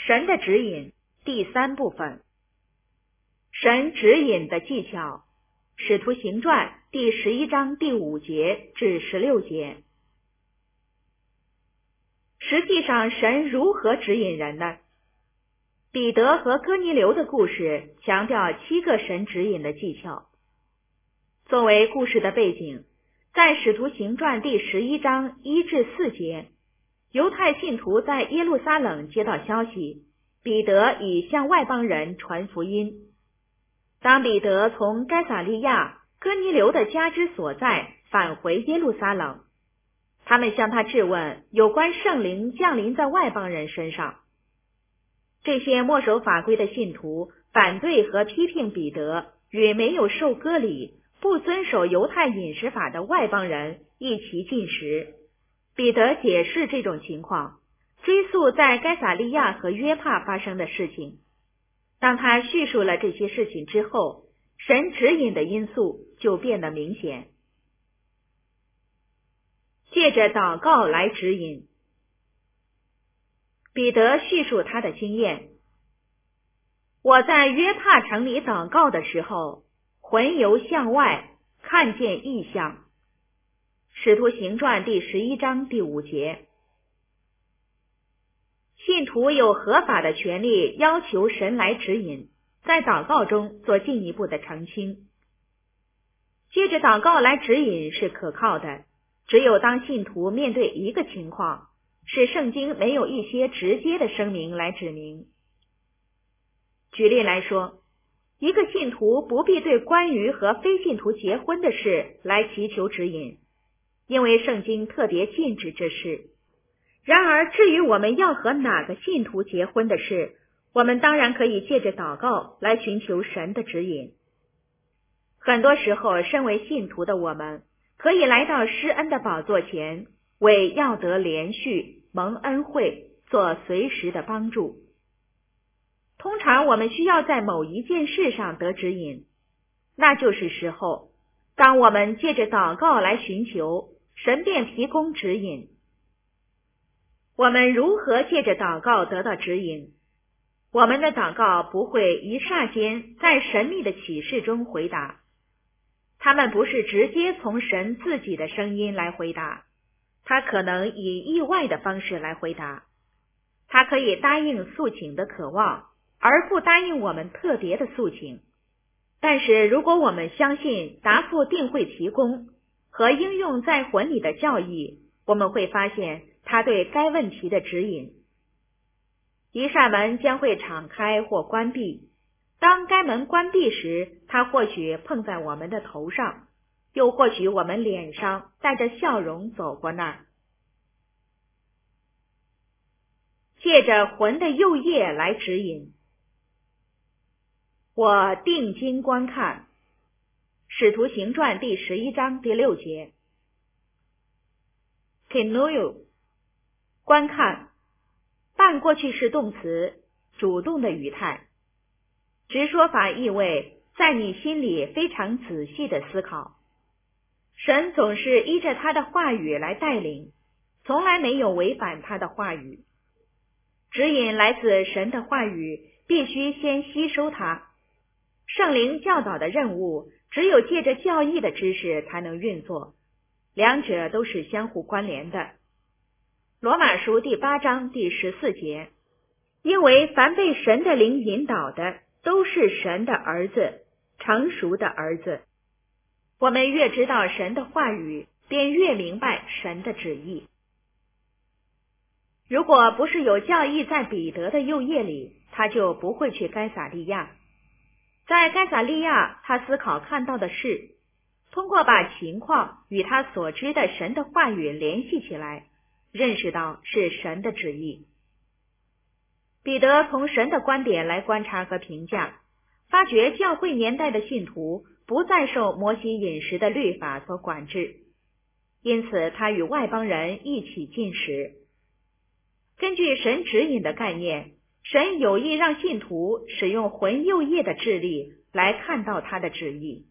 神的指引第3部分，神指引的技巧，使徒行传第11章第5节至16节。实际上神如何指引人呢？彼得和哥尼流的故事强调7个神指引的技巧。作为故事的背景，在使徒行传第11章1至4节，犹太信徒在耶路撒冷接到消息，彼得已向外邦人传福音。当彼得从该撒利亚哥尼流的家之所在返回耶路撒冷，他们向他质问有关圣灵降临在外邦人身上。这些墨守法规的信徒反对和批评彼得与没有受割礼、不遵守犹太饮食法的外邦人一起进食。彼得解释这种情况，追溯在该撒利亚和约帕发生的事情。当他叙述了这些事情之后，神指引的因素就变得明显。借着祷告来指引。彼得叙述他的经验：我在约帕城里祷告的时候，魂游向外，看见异象。使徒行传第11章第5节。信徒有合法的权利要求神来指引，在祷告中做进一步的澄清。借着祷告来指引是可靠的，只有当信徒面对一个情况，是圣经没有一些直接的声明来指明。举例来说，一个信徒不必对关于和非信徒结婚的事来祈求指引，因为圣经特别禁止这事。然而，至于我们要和哪个信徒结婚的事，我们当然可以借着祷告来寻求神的指引。很多时候，身为信徒的我们可以来到施恩的宝座前，为要得连续蒙恩惠做随时的帮助。通常我们需要在某一件事上得指引，那就是时候，当我们借着祷告来寻求，神便提供指引。我们如何借着祷告得到指引？我们的祷告不会一霎间在神秘的启示中回答，他们不是直接从神自己的声音来回答，他可能以意外的方式来回答。他可以答应诉请的渴望，而不答应我们特别的诉请。但是如果我们相信答复定会提供和应用在魂里的教义，我们会发现他对该问题的指引。一扇门将会敞开或关闭，当该门关闭时，它或许碰在我们的头上，又或许我们脸上带着笑容走过那儿。借着魂的右叶来指引。我定睛观看，使徒行传第11章第6节。Tenuo， 观看，半过去式动词，主动的语态。直说法意味在你心里非常仔细的思考。神总是依着他的话语来带领，从来没有违反他的话语。指引来自神的话语，必须先吸收它。圣灵教导的任务，只有借着教义的知识才能运作，两者都是相互关联的。罗马书第8章第14节，因为凡被神的灵引导的，都是神的儿子，成熟的儿子。我们越知道神的话语，便越明白神的旨意。如果不是有教义在彼得的右叶里，他就不会去该撒利亚。在该撒利亚，他思考看到的事，通过把情况与他所知的神的话语联系起来，认识到是神的旨意。彼得从神的观点来观察和评价，发觉教会年代的信徒不再受摩西饮食的律法所管制，因此他与外邦人一起进食。根据神指引的概念，神有意让信徒使用魂右叶的智力来看到他的旨意。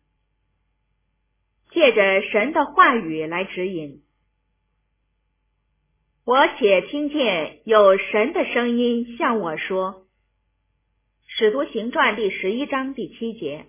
借着神的话语来指引。 我且听见有神的声音向我说。使徒行传第11章第7节。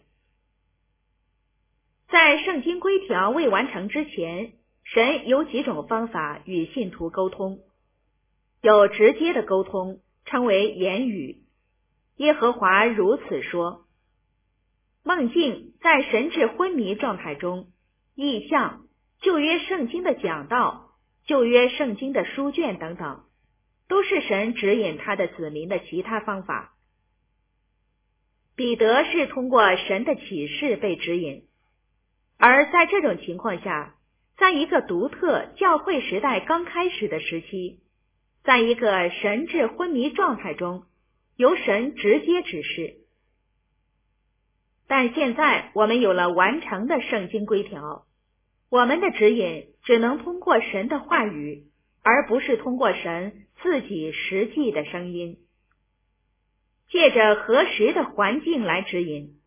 在圣经规条未完成之前，神有几种方法与信徒沟通。有直接的沟通，称为言语。耶和华如此说。梦境在神志昏迷状态中，异象、旧约圣经的讲道、旧约圣经的书卷等等，都是神指引他的子民的其他方法。彼得是通过神的启示被指引，而在这种情况下，在一个独特教会时代刚开始的时期，在一个神志昏迷状态中，由神直接指示。但现在我们有了完成的圣经规条，我们的指引只能通过神的话语，而不是通过神自己实际的声音，借着合时的环境来指引。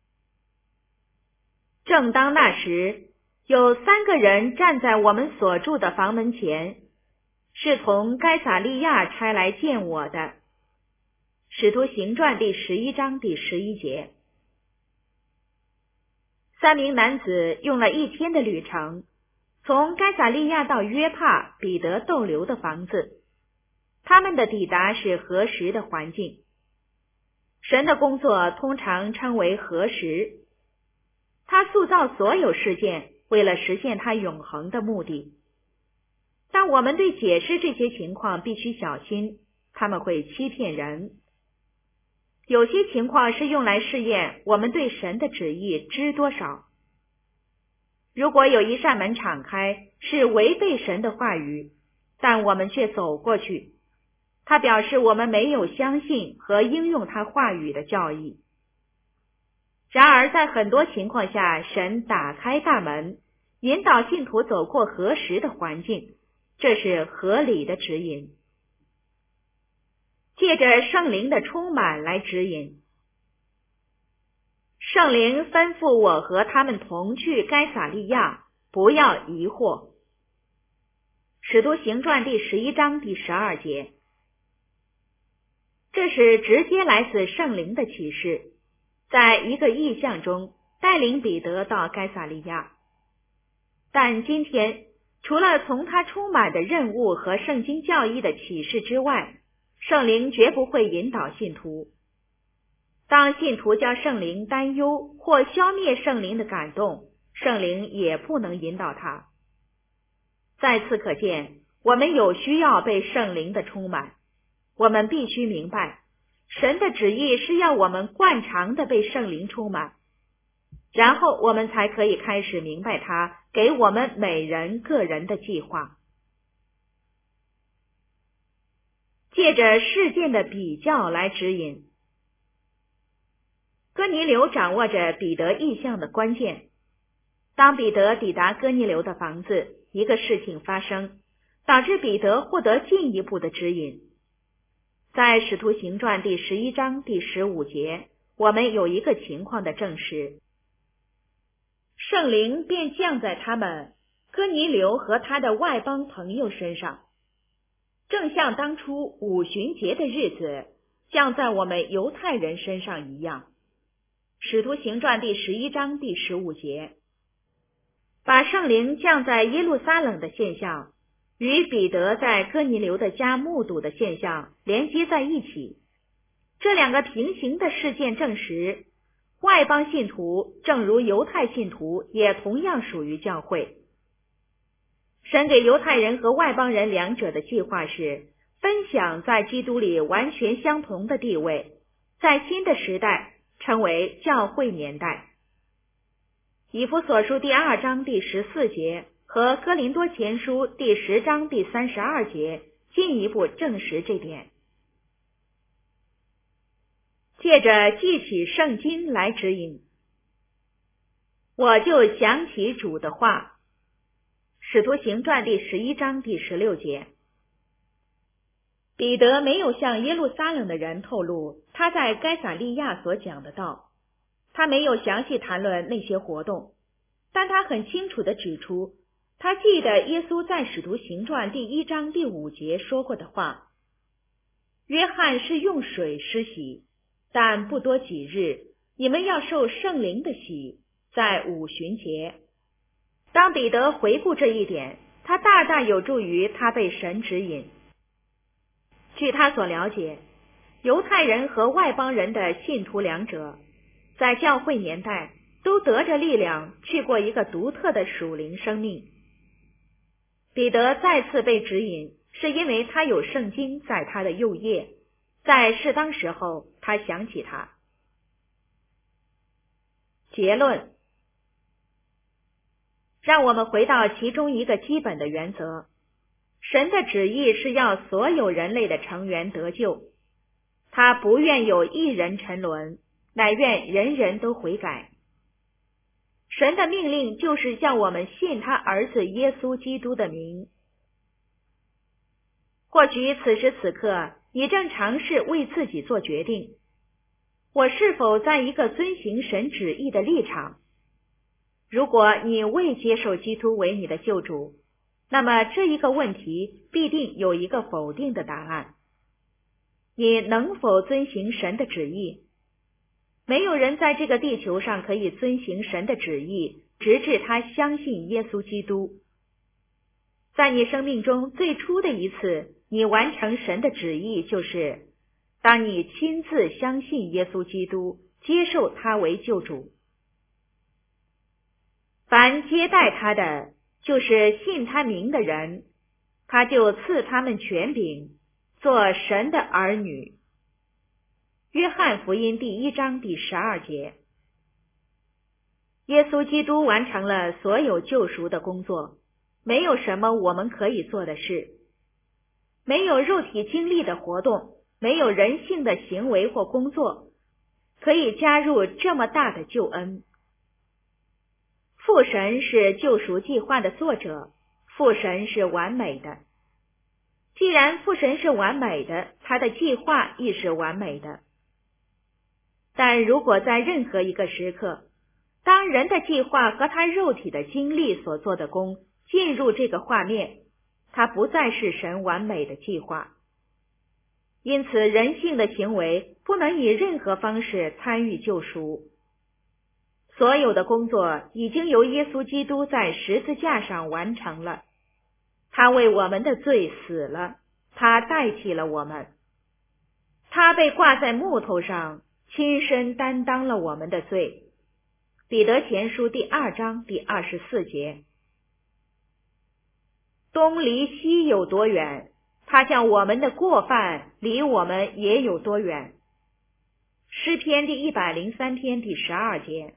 正当那时，有3个人站在我们所住的房门前，是从该撒利亚差来见我的。使徒行传第11章第11节。3名男子用了1天的旅程，从该撒利亚到约帕彼得逗留的房子。他们的抵达是合时的环境。神的工作通常称为合时，他塑造所有事件，为了实现他永恒的目的。但我们对解释这些情况必须小心，他们会欺骗人。有些情况是用来试验我们对神的旨意知多少。如果有一扇门敞开，是违背神的话语，但我们却走过去，它表示我们没有相信和应用他话语的教义。然而在很多情况下，神打开大门，引导信徒走过合时的环境，这是合理的指引。借着圣灵的充满来指引。圣灵吩咐我和他们同去该撒利亚，不要疑惑。使徒行传第11章第12节。这是直接来自圣灵的启示，在一个异象中带领彼得到该撒利亚。但今天，除了从他充满的任务和圣经教义的启示之外，圣灵绝不会引导信徒。当信徒叫圣灵担忧或消灭圣灵的感动，圣灵也不能引导他。再次可见，我们有需要被圣灵的充满。我们必须明白，神的旨意是要我们惯常的被圣灵充满，然后我们才可以开始明白他给我们每人个人的计划。借着事件的比较来指引。哥尼流掌握着彼得异象的关键。当彼得抵达哥尼流的房子，一个事情发生，导致彼得获得进一步的指引。在使徒行传第11章第15节，我们有一个情况的证实。圣灵便降在他们哥尼流和他的外邦朋友身上，正像当初五旬节的日子降在我们犹太人身上一样。使徒行传第11章第15节。把圣灵降在耶路撒冷的现象与彼得在哥尼流的家目睹的现象连接在一起。这两个平行的事件证实，外邦信徒正如犹太信徒也同样属于教会。神给犹太人和外邦人两者的计划是分享在基督里完全相同的地位，在新的时代称为教会年代。以弗所书第2章第14节和哥林多前书第10章第32节进一步证实这点。借着记起圣经来指引，我就想起主的话。使徒行传第11章第16节。彼得没有向耶路撒冷的人透露他在该撒利亚所讲的道，他没有详细谈论那些活动，但他很清楚地指出， 他记得耶稣在使徒行传第1章第5节说过的话，约翰是用水施洗，但不多几日，你们要受圣灵的洗，在五旬节。当彼得回顾这一点，他大大有助于他被神指引。据他所了解，犹太人和外邦人的信徒两者，在教会年代都得着力量去过一个独特的属灵生命。彼得再次被指引，是因为他有圣经在他的右腋，在适当时候他想起他。结论，让我们回到其中一个基本的原则，神的旨意是要所有人类的成员得救，他不愿有一人沉沦，乃愿人人都悔改。神的命令就是叫我们信他儿子耶稣基督的名。或许此时此刻，你正尝试为自己做决定，我是否在一个遵行神旨意的立场？如果你未接受基督为你的救主，那么这一个问题必定有一个否定的答案。你能否遵行神的旨意？没有人在这个地球上可以遵行神的旨意，直至他相信耶稣基督。在你生命中最初的一次，你完成神的旨意，就是当你亲自相信耶稣基督，接受他为救主。凡接待他的，就是信他名的人，他就赐他们权柄，做神的儿女。约翰福音第1章第12节。耶稣基督完成了所有救赎的工作，没有什么我们可以做的事，没有肉体经历的活动，没有人性的行为或工作，可以加入这么大的救恩。父神是救赎计划的作者，父神是完美的。既然父神是完美的，他的计划亦是完美的。但如果在任何一个时刻，当人的计划和他肉体的经历所做的工进入这个画面，它不再是神完美的计划。因此，人性的行为不能以任何方式参与救赎。所有的工作已经由耶稣基督在十字架上完成了。他为我们的罪死了，他代替了我们。他被挂在木头上，亲身担当了我们的罪。彼得前书第2章第24节。东离西有多远，他将我们的过犯离我们也有多远。诗篇第103篇第12节。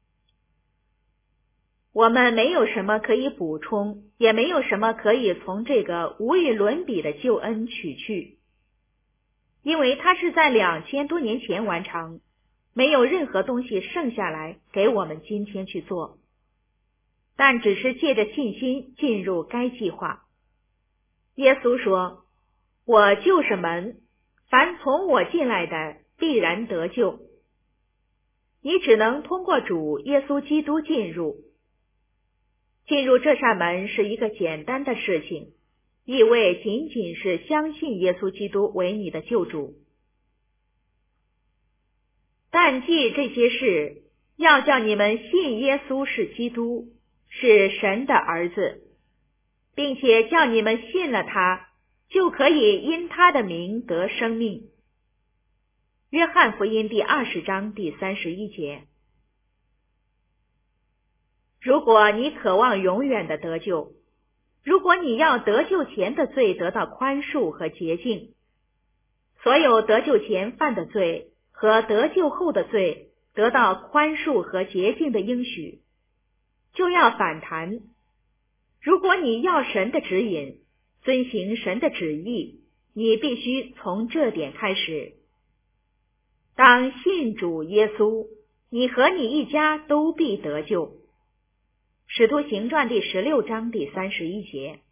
我们没有什么可以补充，也没有什么可以从这个无与伦比的救恩取去，因为它是在2000多年前完成，没有任何东西剩下来给我们今天去做，但只是借着信心进入该计划。耶稣说，我就是门，凡从我进来的必然得救。你只能通过主耶稣基督进入。进入这扇门是一个简单的事情，意味仅仅是相信耶稣基督为你的救主。但记这些事，要叫你们信耶稣是基督，是神的儿子，并且叫你们信了他，就可以因他的名得生命。约翰福音第20章第31节。如果你渴望永远的得救，如果你要得救前的罪得到宽恕和洁净，所有得救前犯的罪和得救后的罪得到宽恕和洁净的应许，就要反弹。如果你要神的指引，遵行神的旨意，你必须从这点开始。当信主耶稣，你和你一家都必得救。使徒行传第16章第31节。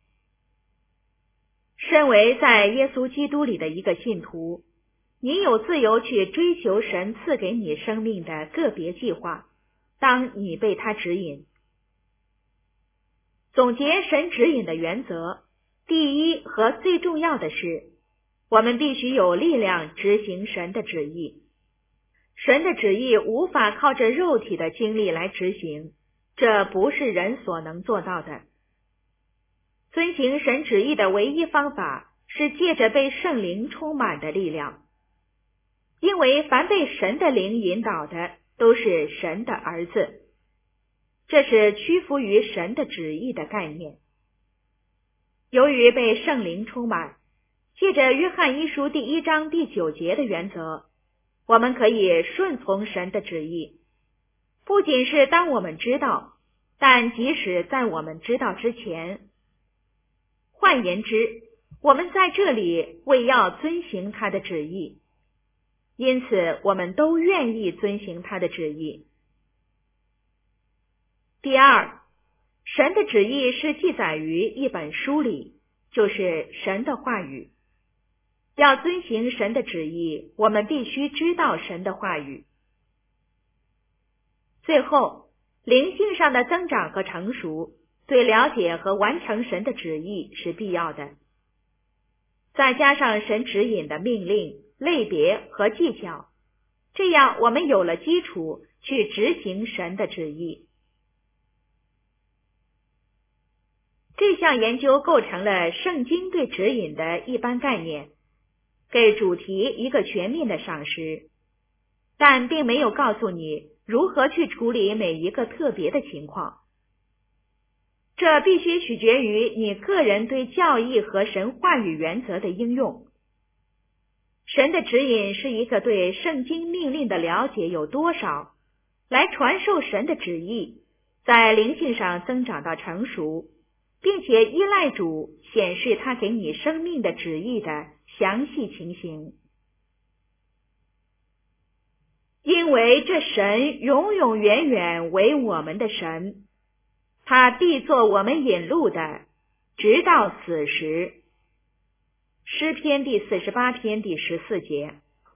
身为在耶稣基督里的一个信徒，你有自由去追求神赐给你生命的个别计划，当你被他指引。 总结神指引的原则，第一和最重要的是，我们必须有力量执行神的旨意。神的旨意无法靠着肉体的经历来执行，这不是人所能做到的。遵行神旨意的唯一方法是借着被圣灵充满的力量，因为凡被神的灵引导的都是神的儿子，这是屈服于神的旨意的概念。由于被圣灵充满，借着约翰一书第1章第9节的原则，我们可以顺从神的旨意，不仅是当我们知道，但即使在我们知道之前。换言之，我们在这里为要遵行他的旨意，因此我们都愿意遵行他的旨意。第二，神的旨意是记载于一本书里，就是神的话语。要遵行神的旨意，我们必须知道神的话语。最后，灵性上的增长和成熟，对了解和完成神的旨意是必要的。再加上神指引的命令、类别和技巧，这样我们有了基础去执行神的旨意。这项研究构成了圣经对指引的一般概念，给主题一个全面的赏识，但并没有告诉你如何去处理每一个特别的情况。这必须取决于你个人对教义和神话语原则的应用。神的指引是一个对圣经命令的了解有多少，来传授神的旨意，在灵性上增长到成熟，并且依赖主显示他给你生命的旨意的详细情形。因为这神永永远远为我们的神，他必做我们引路的，直到死时。诗篇第48篇第14节。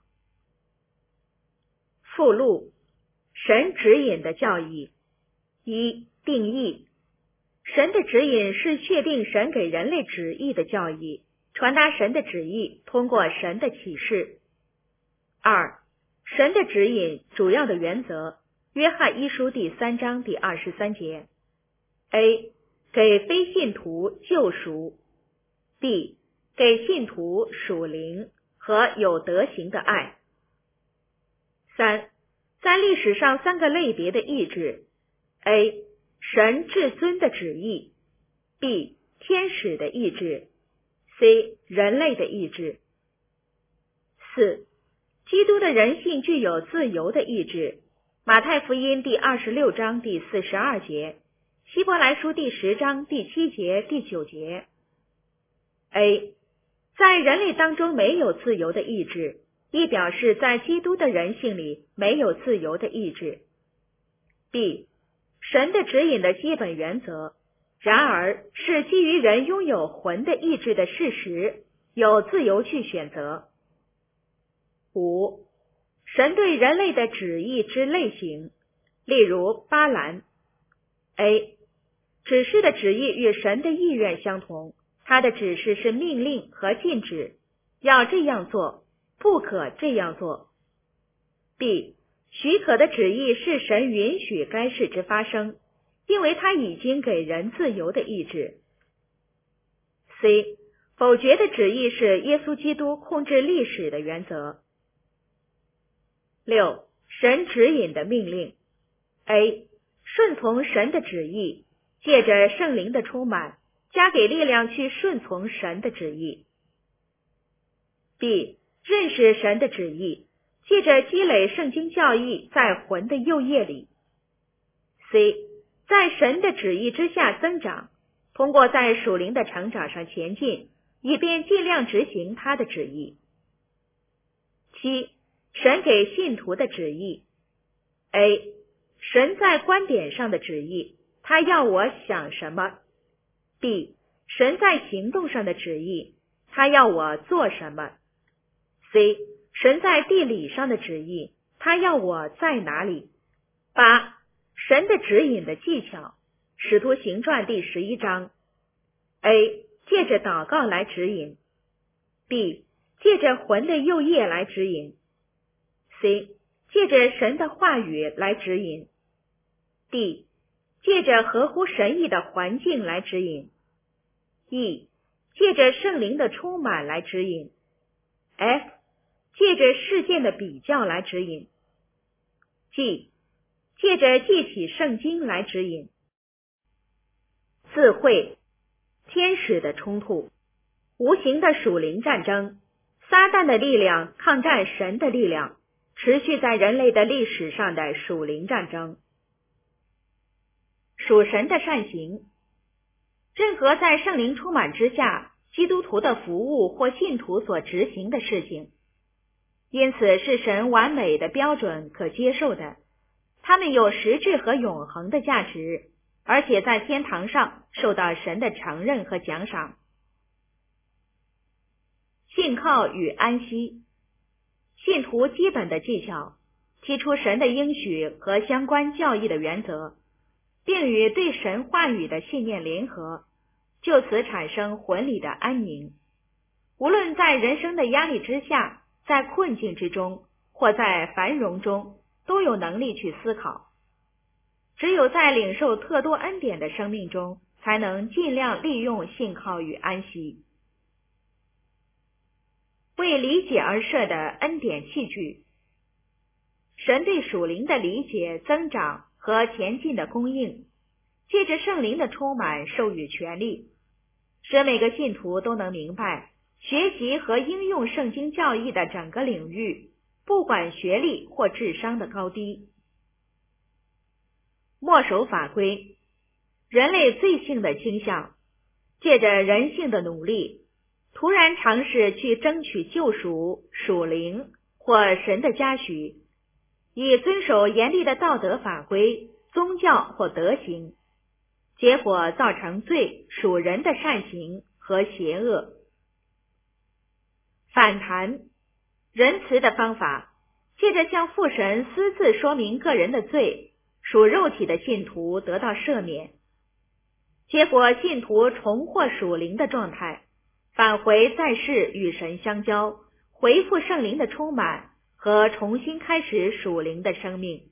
附录：神指引的教义。一、定义：神的指引是确定神给人类旨意的教义，传达神的旨意通过神的启示。二、神的指引主要的原则。约翰一书第3章第23节。A. 给非信徒救赎。 B. 给信徒属灵和有德行的爱。三、在历史上3个类别的意志。 A. 神至尊的旨意。 B. 天使的意志。 C. 人类的意志。四、基督的人性具有自由的意志。马太福音第26章第42节，希伯来书第10章第7节第9节。 A. 在人类当中没有自由的意志，亦表示在基督的人性里没有自由的意志。 B. 神的指引的基本原则，然而是基于人拥有魂的意志的事实，有自由去选择。五、神对人类的旨意之类型，例如巴兰。 A. 指示的旨意与神的意愿相同，他的指示是命令和禁止，要这样做，不可这样做。 B. 许可的旨意是神允许该事之发生，因为他已经给人自由的意志。 C. 否决的旨意是耶稣基督控制历史的原则。六、神指引的命令。 A. 顺从神的旨意，借着圣灵的充满，加给力量去顺从神的旨意。 B. 认识神的旨意，借着积累圣经教义在魂的幼叶里。 C. 在神的旨意之下增长，通过在属灵的成长上前进，以便尽量执行他的旨意。七、神给信徒的旨意。 A. 神在观点上的旨意，他要我想什么。 B. 神在行动上的旨意，他要我做什么。 C. 神在地理上的旨意，他要我在哪里。八、神的指引的技巧， 使徒行传第11章 A. 借着祷告来指引 B. 借着魂的右液来指引 C. 借着神的话语来指引 D. 借着合乎神意的环境来指引 E. 借着圣灵的充满来指引 F. 借着事件的比较来指引 G. 借着记起圣经来指引。自会天使的冲突，无形的属灵战争，撒旦的力量抗战神的力量，持续在人类的历史上的属灵战争。属神的善行，任何在圣灵充满之下，基督徒的服务或信徒所执行的事情，因此是神完美的标准可接受的，他们有实质和永恒的价值，而且在天堂上受到神的承认和奖赏。信靠与安息，信徒基本的技巧，提出神的应许和相关教义的原则，并与对神话语的信念联合，就此产生魂里的安宁。无论在人生的压力之下，在困境之中，或在繁荣中，都有能力去思考。只有在领受特多恩典的生命中，才能尽量利用信靠与安息。为理解而设的恩典器具，神对属灵的理解、增长和前进的供应，借着圣灵的充满授予权利，使每个信徒都能明白学习和应用圣经教义的整个领域，不管学历或智商的高低。默守法规，人类罪性的倾向，借着人性的努力，突然尝试去争取救赎、属灵或神的嘉许，以遵守严厉的道德法规、宗教或德行，结果造成罪属人的善行和邪恶。反弹，仁慈的方法，借着向父神私自说明个人的罪，属肉体的信徒得到赦免，结果信徒重获属灵的状态，返回在世与神相交，恢复圣灵的充满和重新开始属灵的生命。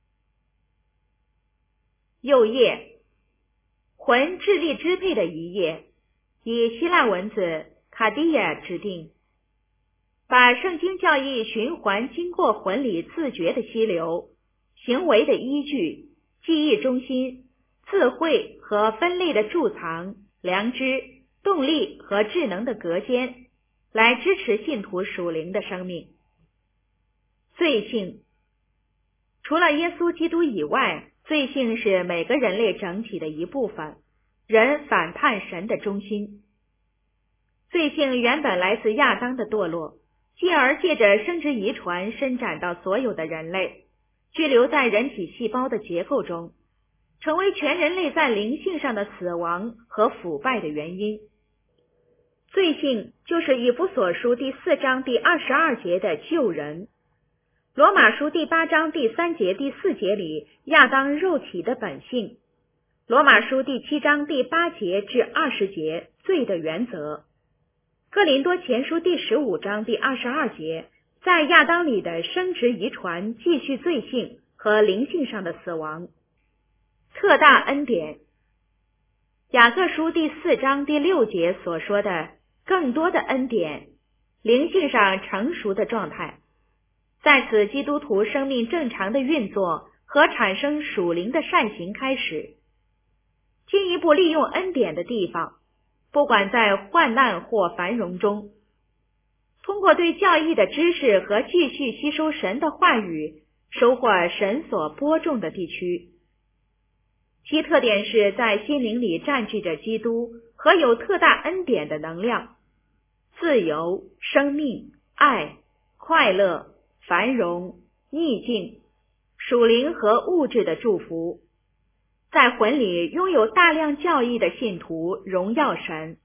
右页，魂智力支配的一页，以希腊文字卡迪亚指定，把圣经教义循环经过魂里自觉的溪流，行为的依据，记忆中心，智慧和分类的贮藏，良知、动力和智能的隔间，来支持信徒属灵的生命。罪性，除了耶稣基督以外，罪性是每个人类整体的一部分，人反叛神的中心。罪性原本来自亚当的堕落，继而借着生殖遗传伸展到所有的人类，居留在人体细胞的结构中，成为全人类在灵性上的死亡和腐败的原因。罪性就是以弗所书第4章第22节的救人，罗马书第8章第3节第4节里亚当肉体的本性，罗马书第7章第8节至20节罪的原则，哥林多前书第15章第22节在亚当里的生殖遗传继续罪性和灵性上的死亡。特大恩典，雅各书第4章第6节所说的更多的恩典，灵性上成熟的状态，在此基督徒生命正常的运作和产生属灵的善行开始。进一步利用恩典的地方，不管在患难或繁荣中，通过对教义的知识和继续吸收神的话语，收获神所播种的地区。其特点是在心灵里占据着基督和有特大恩典的能量，自由、生命、爱、快乐、繁荣、逆境、属灵和物质的祝福。在魂里拥有大量教义的信徒荣耀神。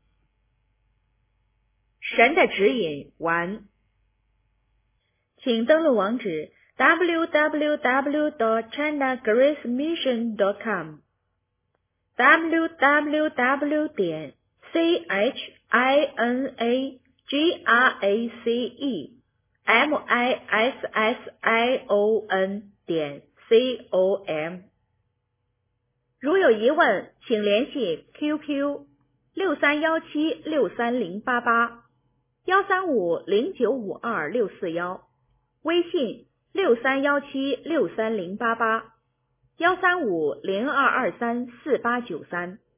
神的指引完，请登录网址 www.chinagracemission.com www.chinmission.com。如有疑问，请联系 QQ 631763088135095264，微信63176308813502234893。